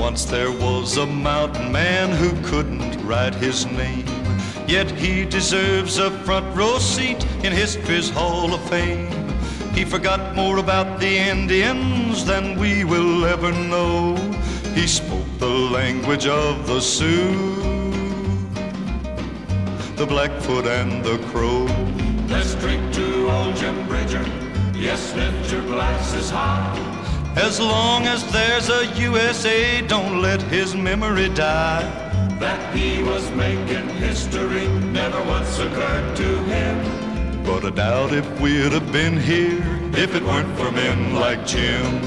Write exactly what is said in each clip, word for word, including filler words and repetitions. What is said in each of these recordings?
Once there was a mountain man who couldn't write his name, yet he deserves a front row seat in history's Hall of Fame. He forgot more about the Indians than we will ever know. He spoke the language of the Sioux, the Blackfoot and the Crow. Let's drink to old Jim Bridger. Yes, lift your glasses high. As long as there's a U S A, don't let his memory die. That he was making history never once occurred to him. But I doubt if we'd have been here if it weren't for men like Jim.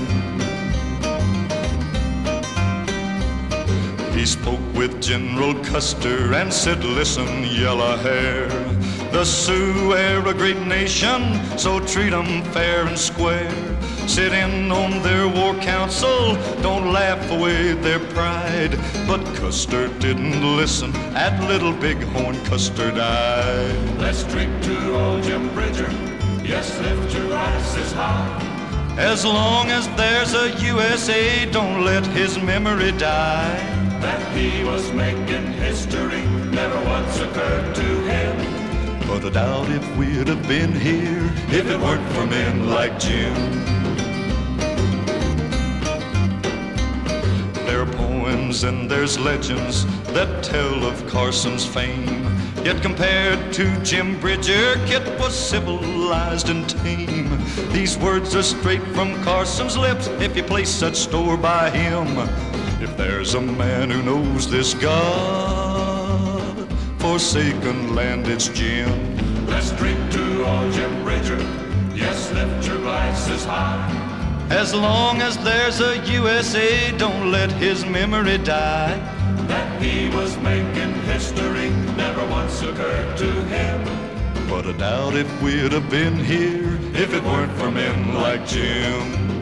He spoke with General Custer and said, listen, yellow hair, the Sioux are a great nation, so treat them fair and square. Sit in on their war council, don't laugh away their pride. But Custer didn't listen, at Little Bighorn Custer died. Let's drink to old Jim Bridger. Yes, lift your glasses high. As long as there's a U S A, don't let his memory die. That he was making history never once occurred to him. But I doubt if we'd have been here if it weren't for men like Jim. There are poems and there's legends that tell of Carson's fame. Yet compared to Jim Bridger, Kit was civilized and tame. These words are straight from Carson's lips if you place such store by him. If there's a man who knows this God-forsaken land, it's Jim. Let's drink to old Jim Bridger. Yes, lift your glasses high. As long as there's a U S A, don't let his memory die. That he was making history never once occurred to him. But I doubt if we'd have been here if it weren't for men like Jim.